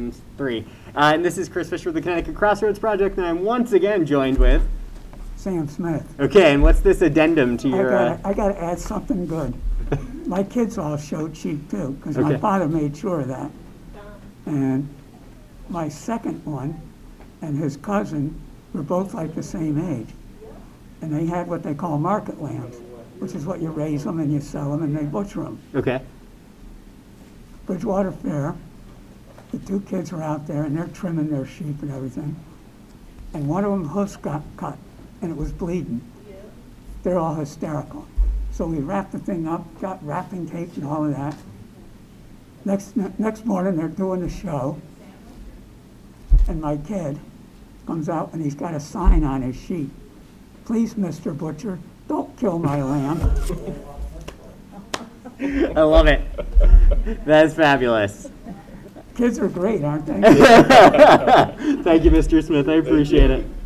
times 3. And this is Chris Fisher with the Connecticut Crossroads Project, and I'm once again joined with... Sam Smith. Okay, and what's this addendum to your... I got to add something good. My kids all showed sheep too, because Okay. my father made sure of that. And my second one and his cousin were both like the same age. And they had what they call market lambs, which is what you raise them and you sell them and they butcher them. Okay. Bridgewater Fair, the two kids were out there and they're trimming their sheep and everything. And one of them hoofs got cut and it was bleeding. They're all hysterical. So we wrapped the thing up, got wrapping tape and all of that. Next morning they're doing the show and my kid comes out and he's got a sign on his sheet. Please, Mr. Butcher, don't kill my lamb. I love it. That's fabulous. Kids are great, aren't they? Thank you, Mr. Smith. I appreciate it.